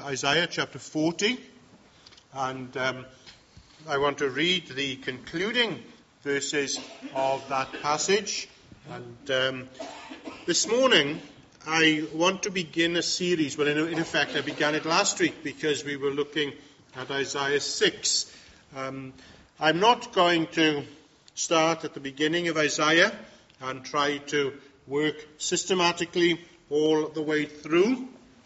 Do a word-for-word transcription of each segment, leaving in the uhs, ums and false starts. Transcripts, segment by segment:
to Isaiah chapter forty, and um, I want to read the concluding verses of that passage. And um, this morning, I want to begin a series. Well, in, in effect, I began it last week because we were looking at Isaiah six. Um, I'm not going to start at the beginning of Isaiah and try to work systematically all the way through.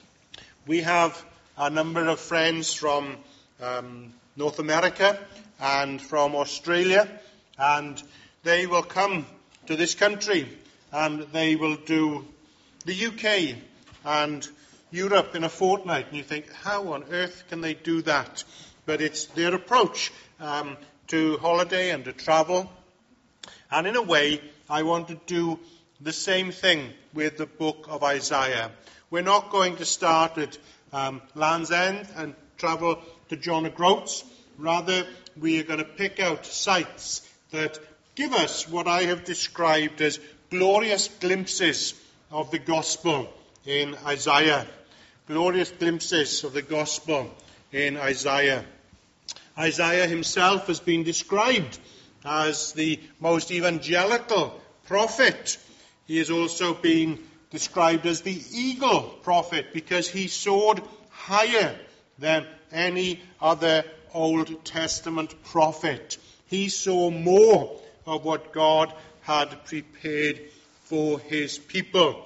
We have a number of friends from um, North America and from Australia, and they will come to this country and they will do the U K and Europe in a fortnight. And you think, how on earth can they do that? But it's their approach um, to holiday and to travel. And in a way, I want to do the same thing with the book of Isaiah. We're not going to start at um, Land's End and travel to John O'Groats. Rather, we are going to pick out sites that give us what I have described as glorious glimpses of the gospel in Isaiah. Glorious glimpses of the gospel in Isaiah. Isaiah himself has been described as the most evangelical prophet. He has also been described as the eagle prophet because he soared higher than any other Old Testament prophet. He saw more of what God had prepared for his people.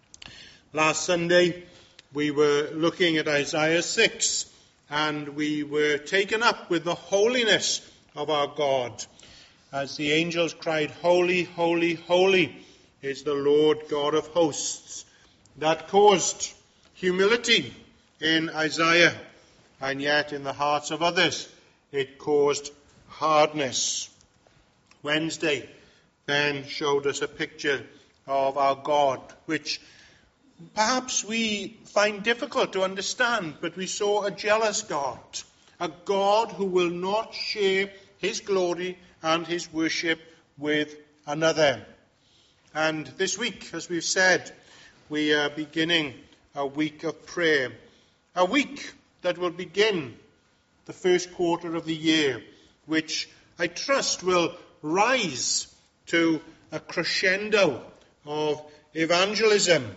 Last Sunday, we were looking at Isaiah six, and we were taken up with the holiness of our God. As the angels cried, "Holy, holy, holy is the Lord God of hosts." That caused humility in Isaiah, and yet in the hearts of others it caused hardness. Wednesday, Ben showed us a picture of our God, which perhaps we find difficult to understand, but we saw a jealous God, a God who will not share his glory and his worship with another. And this week, as we've said, we are beginning a week of prayer, a week that will begin the first quarter of the year, which I trust will rise to a crescendo of evangelism.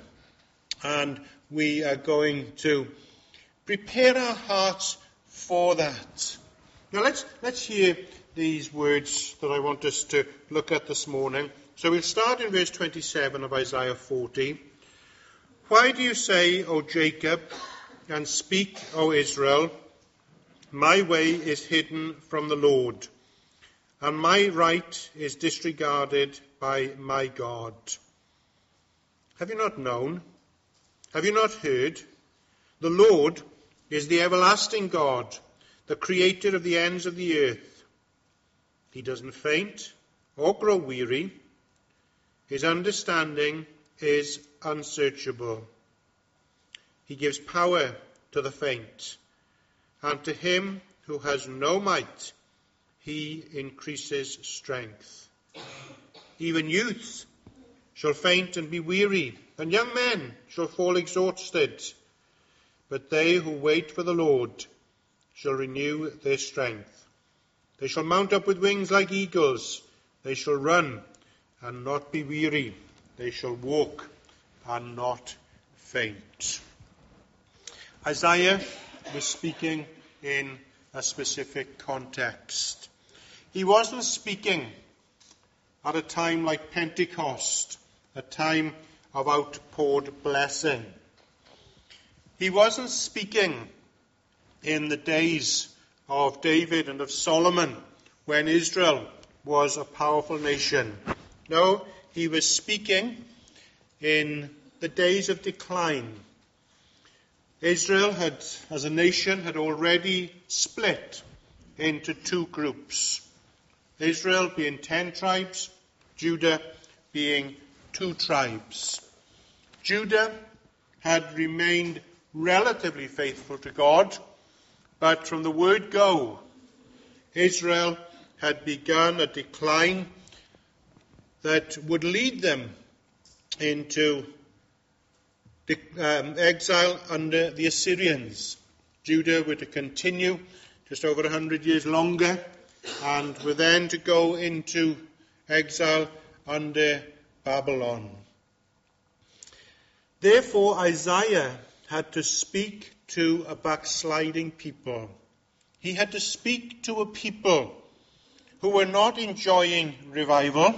And we are going to prepare our hearts for that. Now let's let's hear these words that I want us to look at this morning. So we'll start in verse twenty-seven of Isaiah forty. "Why do you say, O Jacob, and speak, O Israel, my way is hidden from the Lord, and my right is disregarded by my God? Have you not known? Have you not heard? The Lord is the everlasting God, the creator of the ends of the earth. He doesn't faint or grow weary. His understanding is unsearchable. He gives power to the faint, and to him who has no might, he increases strength. Even youths shall faint and be weary, and young men shall fall exhausted. But they who wait for the Lord shall renew their strength. They shall mount up with wings like eagles. They shall run and not be weary. They shall walk and not faint." Isaiah was speaking in a specific context. He wasn't speaking at a time like Pentecost, a time of outpoured blessing. He wasn't speaking in the days of David and of Solomon, when Israel was a powerful nation. No, he was speaking in the days of decline. Israel had, as a nation, had already split into two groups. Israel being ten tribes, Judah being two tribes. Judah had remained relatively faithful to God, but from the word go, Israel had begun a decline that would lead them into um, exile under the Assyrians. Judah were to continue just over a hundred years longer, and were then to go into exile under Babylon. Therefore, Isaiah had to speak to a backsliding people. He had to speak to a people who were not enjoying revival,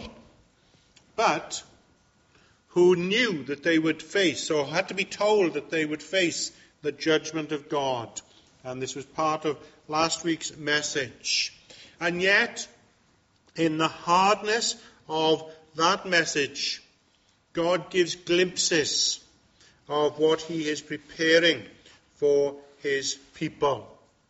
but who knew that they would face, or had to be told that they would face, the judgment of God. And this was part of last week's message. And yet, in the hardness of that message, God gives glimpses of what he is preparing for his people.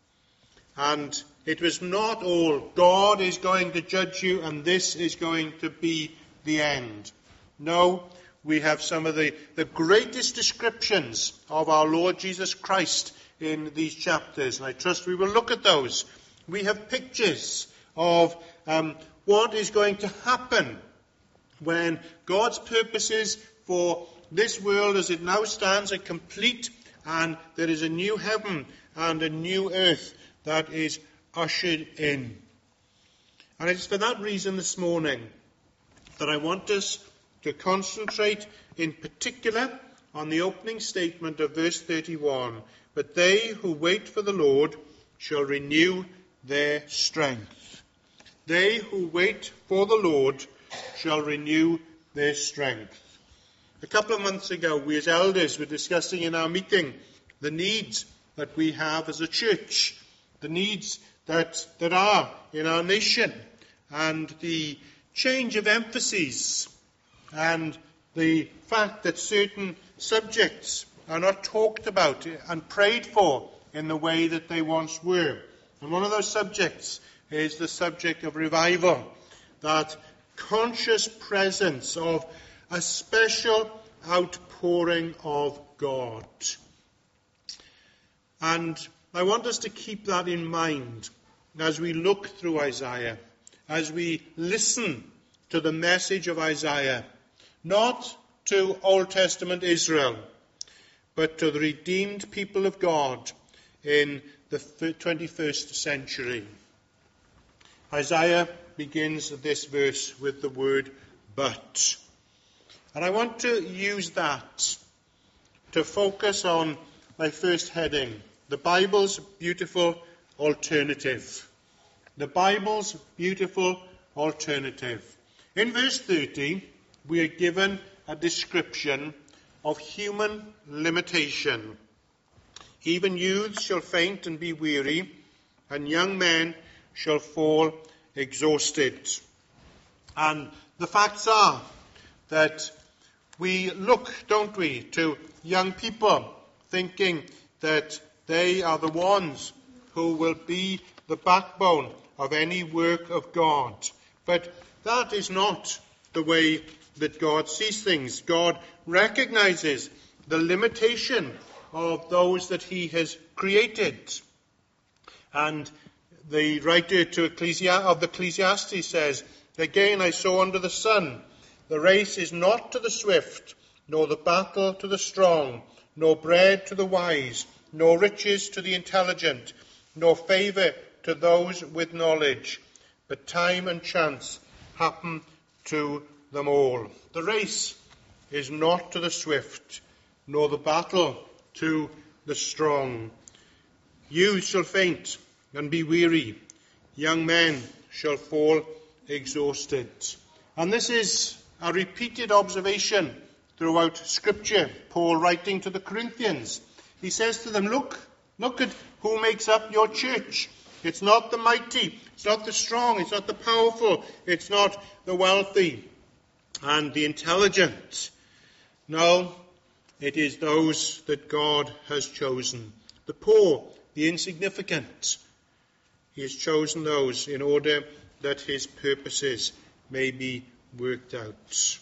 And it was not all, God is going to judge you and this is going to be the end. No, we have some of the, the greatest descriptions of our Lord Jesus Christ in these chapters, and I trust we will look at those. We have pictures of um, what is going to happen when God's purposes for this world as it now stands are complete, and there is a new heaven and a new earth that is ushered in. And it's for that reason this morning that I want us to concentrate in particular on the opening statement of verse thirty-one. But they who wait for the Lord shall renew their strength. They who wait for the Lord shall renew their strength. A couple of months ago, we as elders were discussing in our meeting the needs that we have as a church, the needs that there are in our nation, and the change of emphases, and the fact that certain subjects are not talked about and prayed for in the way that they once were. And one of those subjects is the subject of revival, that conscious presence of a special outpouring of God. And I want us to keep that in mind as we look through Isaiah, as we listen to the message of Isaiah, not to Old Testament Israel, but to the redeemed people of God in the twenty-first century. Isaiah begins this verse with the word but. And I want to use that to focus on my first heading, the Bible's beautiful alternative. The Bible's beautiful alternative. In verse thirty, we are given a description of human limitation. Even youths shall faint and be weary, and young men shall fall exhausted. And the facts are that we look, don't we, to young people thinking that they are the ones who will be the backbone of any work of God. But that is not the way that God sees things. God recognizes the limitation of those that he has created. And the writer to Ecclesi- of Ecclesiastes says, again I saw under the sun, the race is not to the swift, nor the battle to the strong, nor bread to the wise, nor riches to the intelligent, nor favour to those with knowledge, but time and chance happen to them all. The race is not to the swift, nor the battle to the strong. Youth shall faint and be weary. Young men shall fall exhausted. And this is a repeated observation throughout Scripture. Paul writing to the Corinthians, he says to them, look, look at who makes up your church. It's not the mighty, it's not the strong, it's not the powerful, it's not the wealthy and the intelligent. No, it is those that God has chosen. The poor, the insignificant. He has chosen those in order that his purposes may be worked out.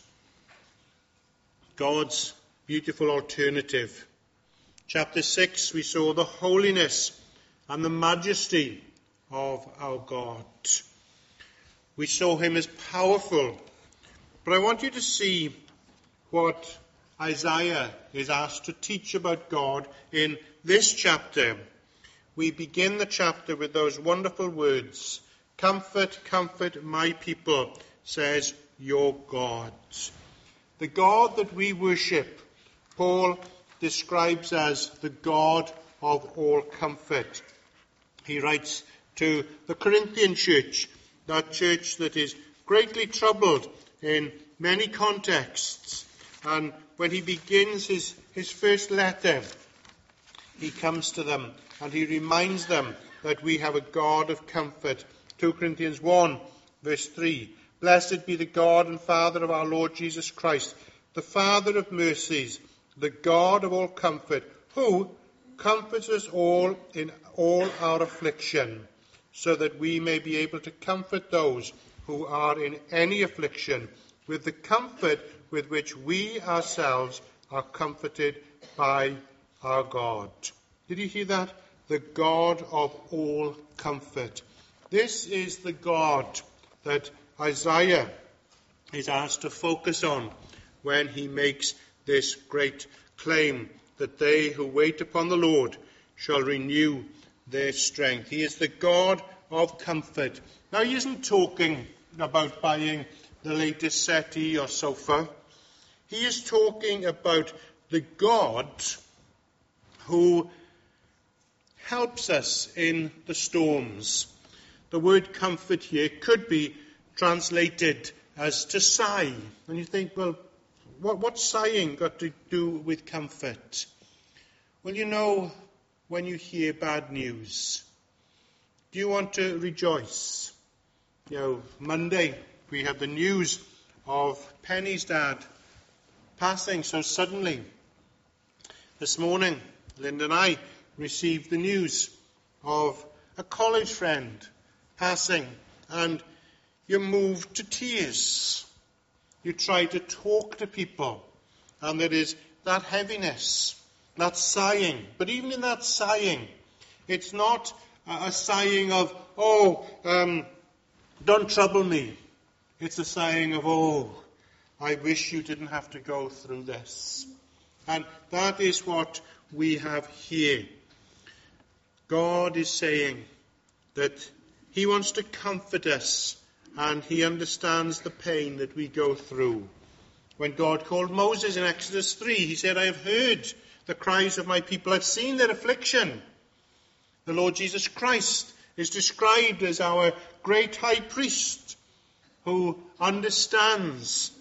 God's beautiful alternative. Chapter six, we saw the holiness and the majesty of our God. We saw him as powerful. But I want you to see what Isaiah is asked to teach about God in this chapter. we begin the chapter with those wonderful words, "Comfort, comfort my people, says your God." The God that we worship, Paul describes as the God of all comfort. He writes to the Corinthian church, that church that is greatly troubled in many contexts. And when he begins his, his first letter, he comes to them and he reminds them that we have a God of comfort. Second Corinthians one, verse three. "Blessed be the God and Father of our Lord Jesus Christ, the Father of mercies, the God of all comfort, who comforts us all in all our affliction, so that we may be able to comfort those who are in any affliction with the comfort with which we ourselves are comforted by our God." Did you hear that? The God of all comfort. This is the God that Isaiah is asked to focus on when he makes this great claim that they who wait upon the Lord shall renew their strength. He is the God of comfort. Now, he isn't talking about buying the latest settee or sofa. He is talking about the God who helps us in the storms. The word comfort here could be translated as to sigh. And you think, well, what, what's sighing got to do with comfort? Well, you know, when you hear bad news, do you want to rejoice? You know, Monday we had the news of Penny's dad passing so suddenly. This morning, Linda and I received the news of a college friend passing, and you're moved to tears. You try to talk to people, and there is that heaviness, that sighing. But even in that sighing, it's not a sighing of, oh, um, don't trouble me. It's a sighing of, oh, I wish you didn't have to go through this. And that is what we have here. God is saying that he wants to comfort us, and he understands the pain that we go through. When God called Moses in Exodus three, he said, "I have heard the cries of my people. I've seen their affliction." The Lord Jesus Christ is described as our great high priest who understands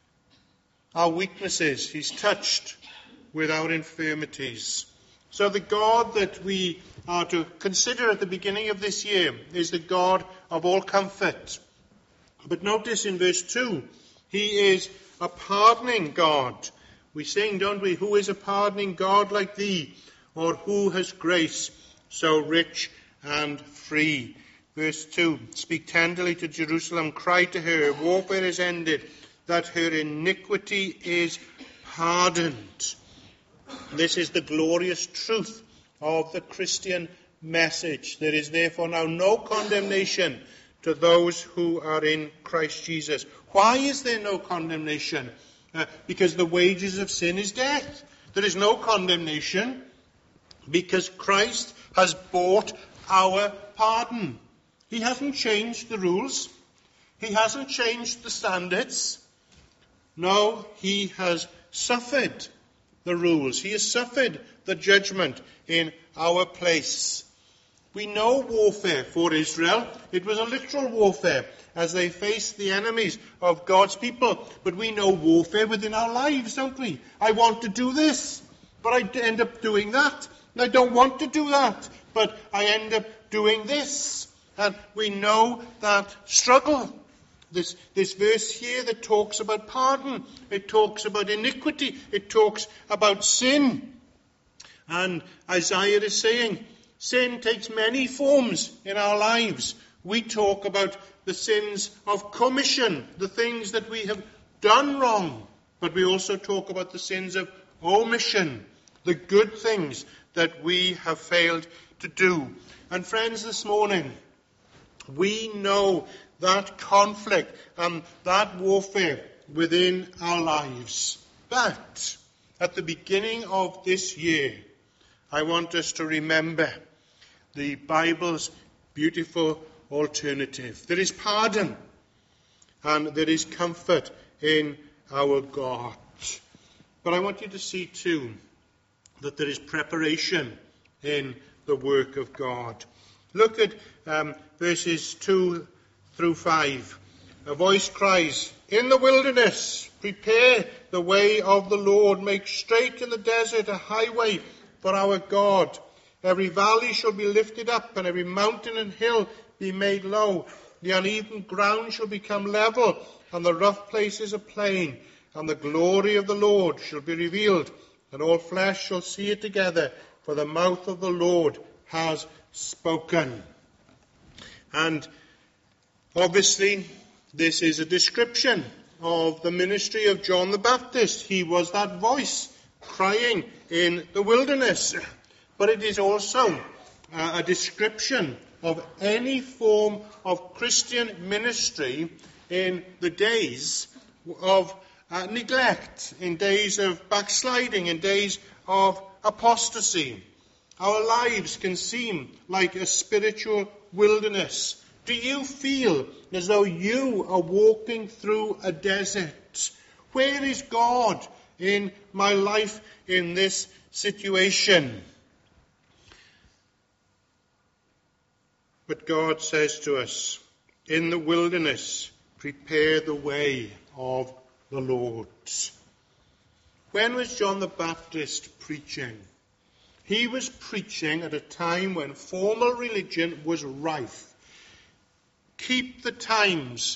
our weaknesses. He's touched with our infirmities. So the God that we are to consider at the beginning of this year is the God of all comfort. But notice in verse two, he is a pardoning God. We sing, don't we? "Who is a pardoning God like thee? Or who has grace so rich and free?" Verse two, "Speak tenderly to Jerusalem, cry to her, warfare is ended, that her iniquity is pardoned." This is the glorious truth of the Christian message. There is therefore now no condemnation to those who are in Christ Jesus. Why is there no condemnation? Uh, because the wages of sin is death. There is no condemnation because Christ has bought our pardon. He hasn't changed the rules. He hasn't changed the standards. No, he has suffered the rules. He has suffered the judgment in our place. We know warfare for Israel. It was a literal warfare as they faced the enemies of God's people. But we know warfare within our lives, don't we? I want to do this, but I end up doing that. And I don't want to do that, but I end up doing this. And we know that struggle. This, this verse here that talks about pardon, it talks about iniquity, it talks about sin. And Isaiah is saying, sin takes many forms in our lives. We talk about the sins of commission, the things that we have done wrong. But we also talk about the sins of omission, the good things that we have failed to do. And friends, this morning, we know that conflict and that warfare within our lives. But at the beginning of this year, I want us to remember the Bible's beautiful alternative. There is pardon and there is comfort in our God. But I want you to see too that there is preparation in the work of God. Look at um, verses two through five. A voice cries, "In the wilderness, prepare the way of the Lord. Make straight in the desert a highway for our God. Every valley shall be lifted up, and every mountain and hill be made low. The uneven ground shall become level, and the rough places a plain. And the glory of the Lord shall be revealed, and all flesh shall see it together, for the mouth of the Lord has spoken." And obviously, this is a description of the ministry of John the Baptist. He was that voice crying in the wilderness. But it is also uh, a description of any form of Christian ministry in the days of uh, neglect, in days of backsliding, in days of apostasy. Our lives can seem like a spiritual wilderness. Do you feel as though you are walking through a desert? Where is God in my life in this situation? But God says to us, "In the wilderness, prepare the way of the Lord." When was John the Baptist preaching? He was preaching at a time when formal religion was rife. Keep the times.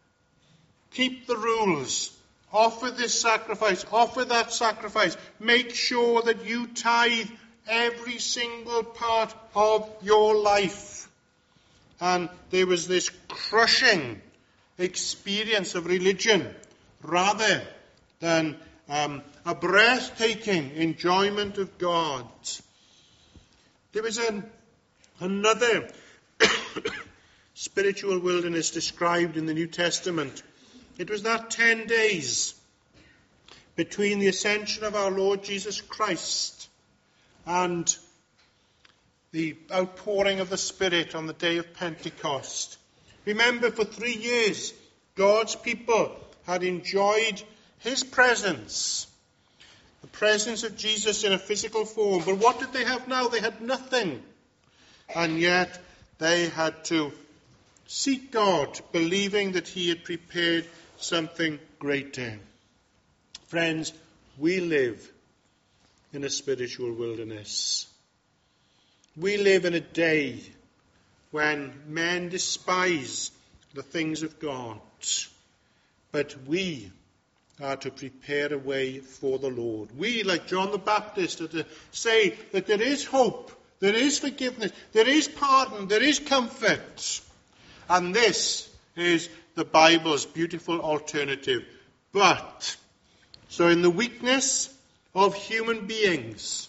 Keep the rules. Offer this sacrifice. Offer that sacrifice. Make sure that you tithe every single part of your life. And there was this crushing experience of religion rather than um, a breathtaking enjoyment of God. There was an, another spiritual wilderness described in the New Testament. It was that ten days between the ascension of our Lord Jesus Christ and the outpouring of the Spirit on the day of Pentecost. Remember, for three years, God's people had enjoyed his presence, the presence of Jesus in a physical form. But what did they have now? They had nothing. And yet they had to seek God, believing that he had prepared something greater. Friends, we live in a spiritual wilderness. We live in a day when men despise the things of God. But we are to prepare a way for the Lord. We, like John the Baptist, are to say that there is hope, there is forgiveness, there is pardon, there is comfort. And this is the Bible's beautiful alternative. But, so in the weakness of human beings,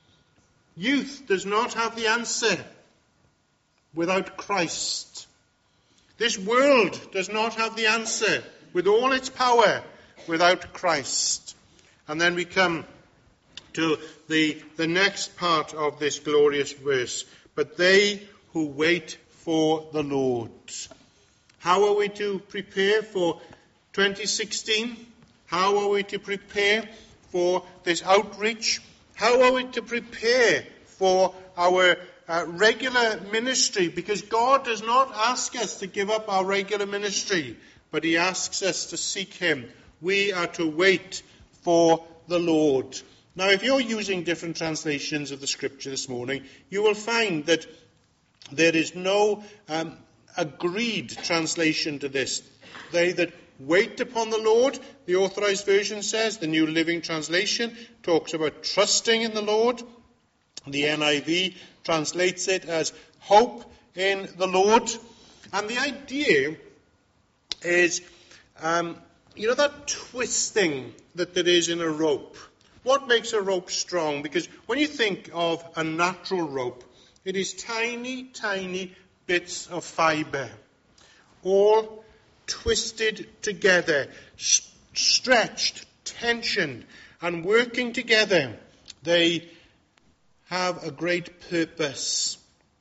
youth does not have the answer without Christ. This world does not have the answer with all its power without Christ. And then we come to the, the next part of this glorious verse. But they who wait for the Lord. How are we to prepare for twenty sixteen? How are we to prepare for this outreach? How are we to prepare for our uh, regular ministry? Because God does not ask us to give up our regular ministry, but he asks us to seek him. We are to wait for the Lord. Now, if you're using different translations of the scripture this morning, you will find that there is no um, agreed translation to this. They that wait upon the Lord, the Authorized Version says, the New Living Translation talks about trusting in the Lord. The N I V translates it as hope in the Lord. And the idea is, um, you know that twisting that there is in a rope? What makes a rope strong? Because when you think of a natural rope, it is tiny, tiny bits of fibre, all twisted together, st- stretched, tensioned, and working together. They have a great purpose.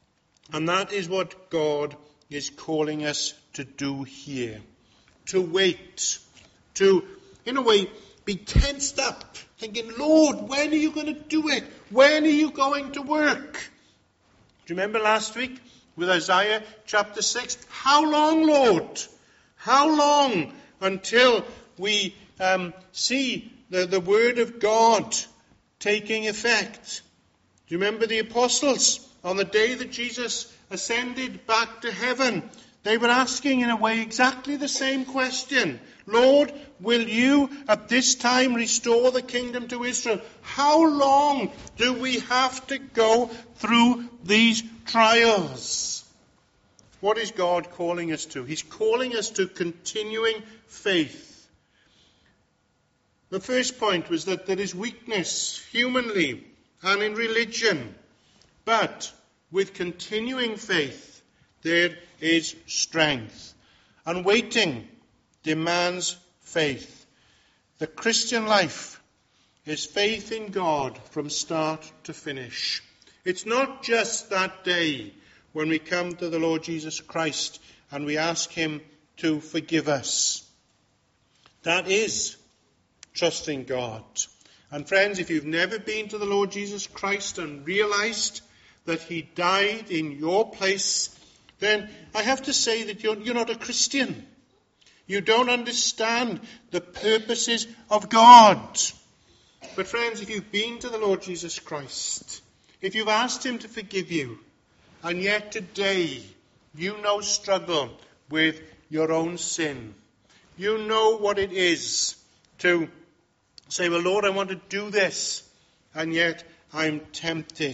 And that is what God is calling us to do here. To wait. To, in a way, be tensed up, thinking, Lord, when are you going to do it? When are you going to work? Do you remember last week with Isaiah chapter six? How long, Lord? How long until we um, see the, the word of God taking effect? Do you remember the apostles on the day that Jesus ascended back to heaven? They were asking in a way exactly the same question. Lord, will you at this time restore the kingdom to Israel? How long do we have to go through these trials? What is God calling us to? He's calling us to continuing faith. The first point was that there is weakness humanly and in religion. But with continuing faith, there is strength. And waiting demands faith. The Christian life is faith in God from start to finish. It's not just that day when we come to the Lord Jesus Christ and we ask him to forgive us. That is trusting God. And friends, if you've never been to the Lord Jesus Christ and realized that he died in your place, then I have to say that you're, you're not a Christian. You don't understand the purposes of God. But friends, if you've been to the Lord Jesus Christ, if you've asked him to forgive you, and yet today you know struggle with your own sin, you know what it is to say, well, Lord, I want to do this, and yet I'm tempted.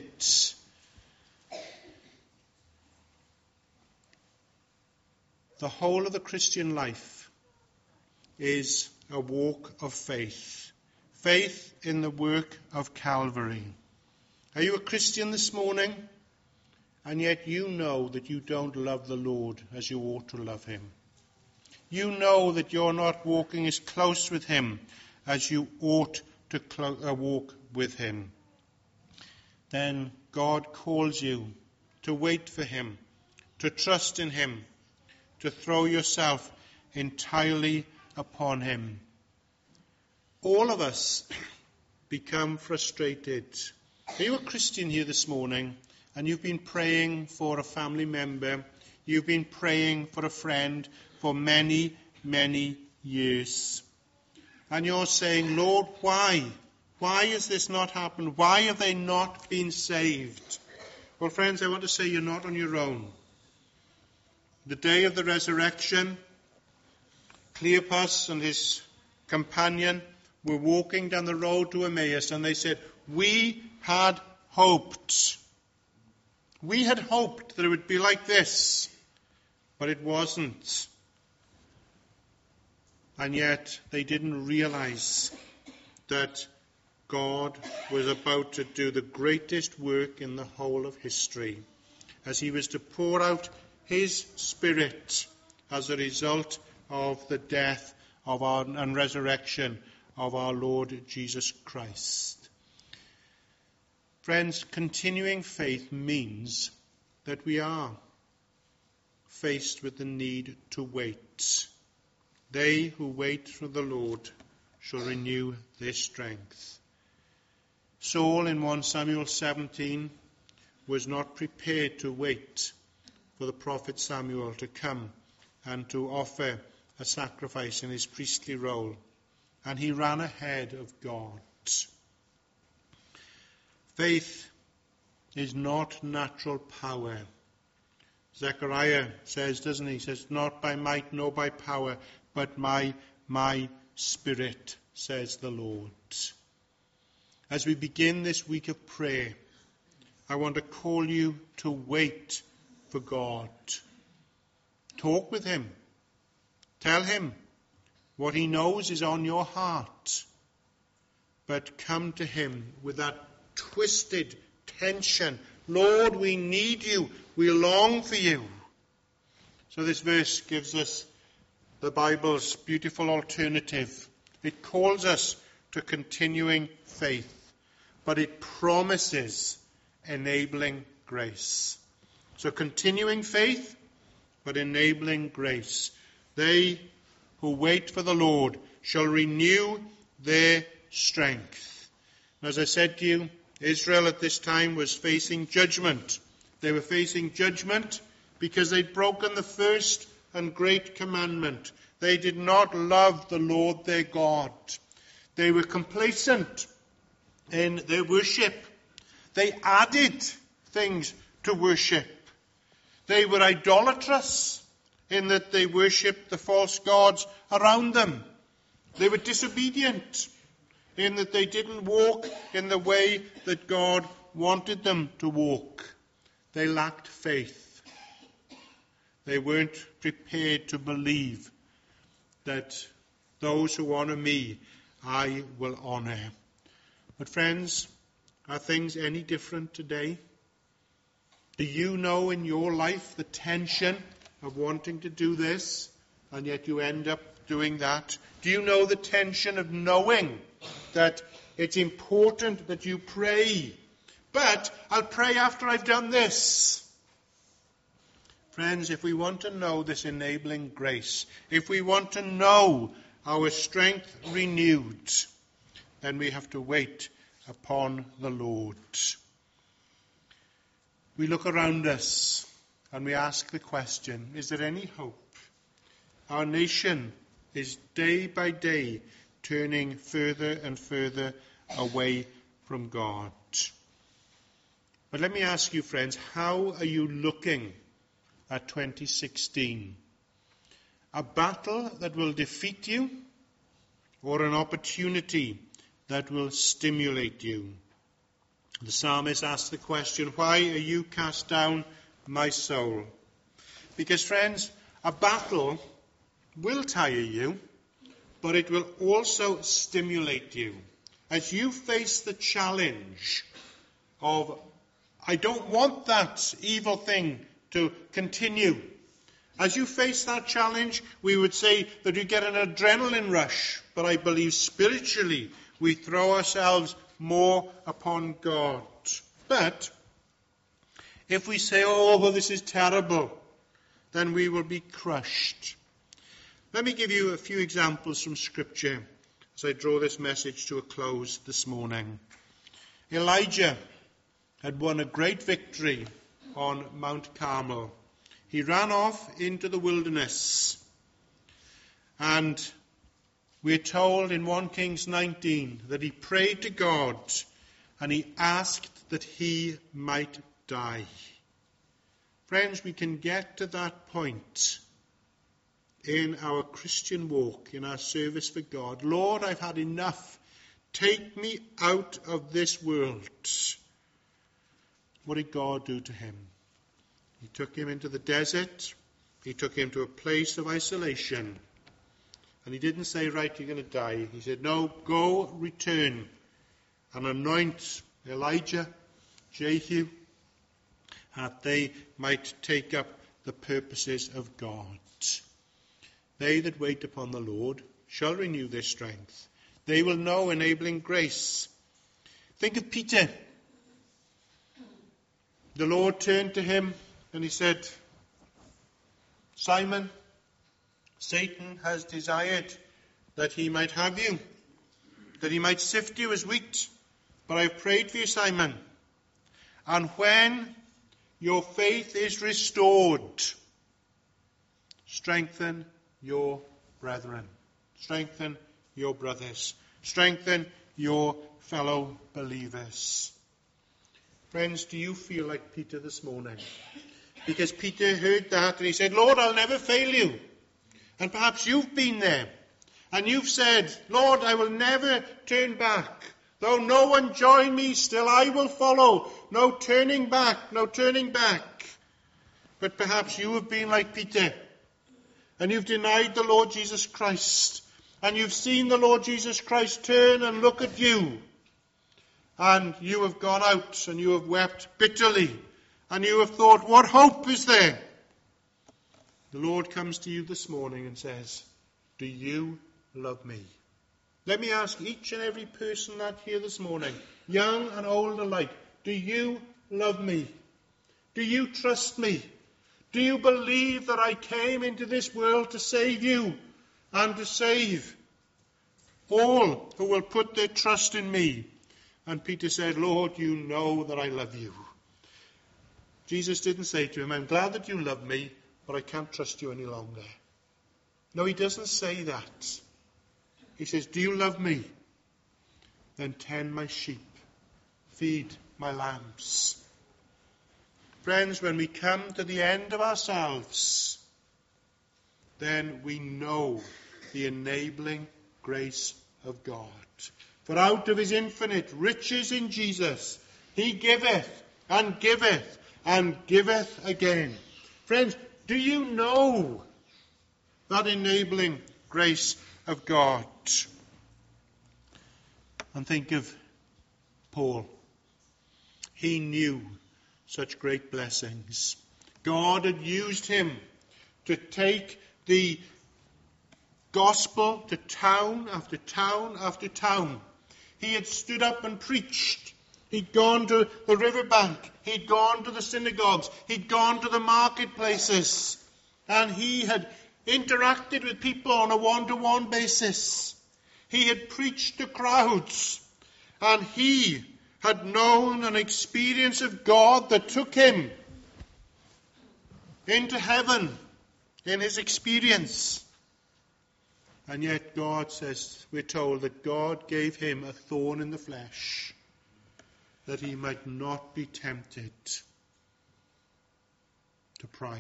The whole of the Christian life is a walk of faith. Faith in the work of Calvary. Are you a Christian this morning? And yet you know that you don't love the Lord as you ought to love him. You know that you're not walking as close with him as you ought to clo- uh, walk with him. Then God calls you to wait for him, to trust in him, to throw yourself entirely upon him. All of us become frustrated. Are you a Christian here this morning and you've been praying for a family member, you've been praying for a friend for many, many years, and you're saying, Lord, why? Why has this not happened? Why have they not been saved? Well, friends, I want to say you're not on your own. The day of the resurrection, Cleopas and his companion were walking down the road to Emmaus, and they said, we had hoped. We had hoped that it would be like this, but it wasn't. And yet they didn't realize that God was about to do the greatest work in the whole of history, as he was to pour out his Spirit as a result of the death of our, and resurrection of our Lord Jesus Christ. Friends, continuing faith means that we are faced with the need to wait. They who wait for the Lord shall renew their strength. Saul in First Samuel seventeen was not prepared to wait for the prophet Samuel to come and to offer a sacrifice in his priestly role. And he ran ahead of God. Faith is not natural power. Zechariah says, doesn't he? He says, not by might nor by power, but by my Spirit, says the Lord. As we begin this week of prayer, I want to call you to wait for God. Talk with him. Tell him what he knows is on your heart. But come to him with that twisted tension. Lord, we need you. We long for you. So this verse gives us the Bible's beautiful alternative. It calls us to continuing faith, but it promises enabling grace. So continuing faith, but enabling grace. They who wait for the Lord shall renew their strength. As I said to you, Israel at this time was facing judgment. They were facing judgment because they'd broken the first and great commandment. They did not love the Lord their God. They were complacent in their worship. They added things to worship. They were idolatrous in that they worshipped the false gods around them. They were disobedient in that they didn't walk in the way that God wanted them to walk. They lacked faith. They weren't prepared to believe that those who honor me, I will honor. But friends, are things any different today? Do you know in your life the tension of wanting to do this, and yet you end up doing that? Do you know the tension of knowing that it's important that you pray, but I'll pray after I've done this? Friends, if we want to know this enabling grace, if we want to know our strength renewed, then we have to wait upon the Lord. We look around us and we ask the question, is there any hope? Our nation is day by day turning further and further away from God. But let me ask you, friends, how are you looking at twenty sixteen? A battle that will defeat you, or an opportunity that will stimulate you? The psalmist asks the question, why are you cast down, my soul? Because, friends, a battle will tire you, but it will also stimulate you. As you face the challenge of, I don't want that evil thing to continue. As you face that challenge, we would say that you get an adrenaline rush, but I believe spiritually we throw ourselves more upon God. But if we say, oh, well, this is terrible, then we will be crushed. Let me give you a few examples from Scripture as I draw this message to a close this morning. Elijah had won a great victory on Mount Carmel. He ran off into the wilderness, and we're told in First Kings nineteen that he prayed to God and he asked that he might die. Friends, we can get to that point in our Christian walk, in our service for God. Lord, I've had enough. Take me out of this world. What did God do to him? He took him into the desert. He took him to a place of isolation. And he didn't say, right, you're going to die. He said, no, go, return, and anoint Elijah, Jehu, that they might take up the purposes of God. They that wait upon the Lord shall renew their strength. They will know enabling grace. Think of Peter. The Lord turned to him and he said, Simon, Satan has desired that he might have you, that he might sift you as wheat. But I've prayed for you, Simon. And when your faith is restored, strengthen your brethren. Strengthen your brothers. Strengthen your fellow believers. Friends, do you feel like Peter this morning? Because Peter heard that and he said, Lord, I'll never fail you. And perhaps you've been there. And you've said, Lord, I will never turn back. Though no one join me, still I will follow. No turning back, no turning back. But perhaps you have been like Peter. And you've denied the Lord Jesus Christ. And you've seen the Lord Jesus Christ turn and look at you. And you have gone out and you have wept bitterly. And you have thought, what hope is there? The Lord comes to you this morning and says, do you love me? Let me ask each and every person that here this morning, young and old alike, do you love me? Do you trust me? Do you believe that I came into this world to save you and to save all who will put their trust in me? And Peter said, Lord, you know that I love you. Jesus didn't say to him, I'm glad that you love me, but I can't trust you any longer. No, he doesn't say that. He says, do you love me? Then tend my sheep, feed my lambs. Friends, when we come to the end of ourselves, then we know the enabling grace of God. For out of his infinite riches in Jesus, he giveth and giveth and giveth again. Friends, do you know that enabling grace of God? And think of Paul. He knew such great blessings. God had used him to take the gospel to town after town after town. He had stood up and preached. He'd gone to the riverbank. He'd gone to the synagogues. He'd gone to the marketplaces. And he had interacted with people on a one-to-one basis. He had preached to crowds. And he had known an experience of God that took him into heaven in his experience. And yet God says, we're told that God gave him a thorn in the flesh, that he might not be tempted to pride.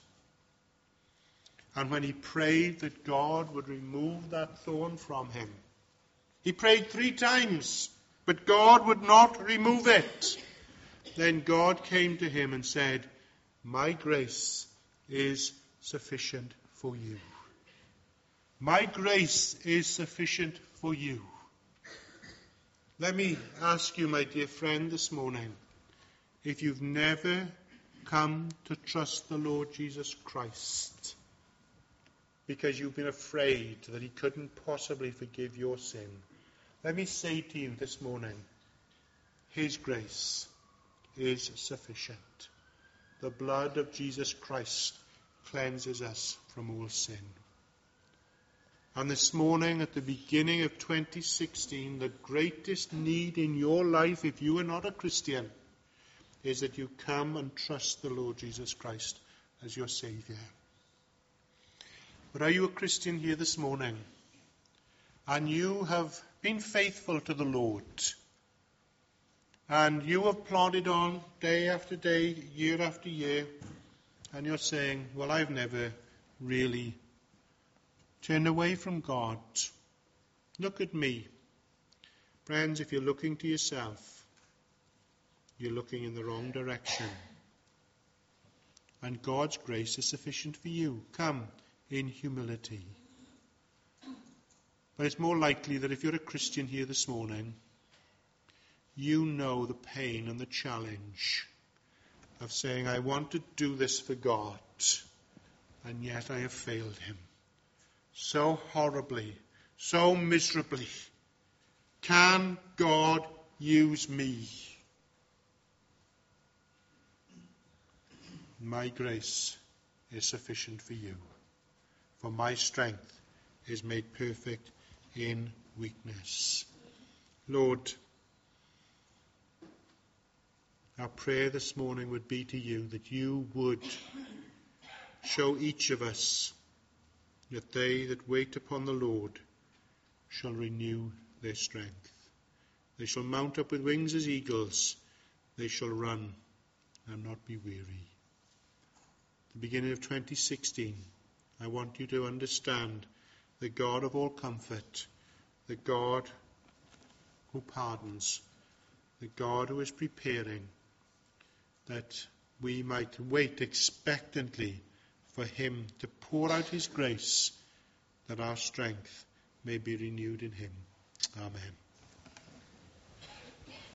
And when he prayed that God would remove that thorn from him, he prayed three times, but God would not remove it. Then God came to him and said, my grace is sufficient for you. My grace is sufficient for you. Let me ask you, my dear friend, this morning, if you've never come to trust the Lord Jesus Christ because you've been afraid that he couldn't possibly forgive your sin, let me say to you this morning, his grace is sufficient. The blood of Jesus Christ cleanses us from all sin. And this morning, at the beginning of twenty sixteen, the greatest need in your life, if you are not a Christian, is that you come and trust the Lord Jesus Christ as your Saviour. But are you a Christian here this morning? And you have been faithful to the Lord. And you have plodded on day after day, year after year. And you're saying, well, I've never really turned away from God. Look at me. Friends, if you're looking to yourself, you're looking in the wrong direction. And God's grace is sufficient for you. Come in humility. But it's more likely that if you're a Christian here this morning, you know the pain and the challenge of saying, I want to do this for God, and yet I have failed him so horribly, so miserably. Can God use me? My grace is sufficient for you, for my strength is made perfect in weakness. Lord, our prayer this morning would be to you that you would show each of us that they that wait upon the Lord shall renew their strength. They shall mount up with wings as eagles. They shall run and not be weary. At the beginning of twenty sixteen, I want you to understand the God of all comfort, the God who pardons, the God who is preparing, that we might wait expectantly for him to pour out his grace, that our strength may be renewed in him. Amen.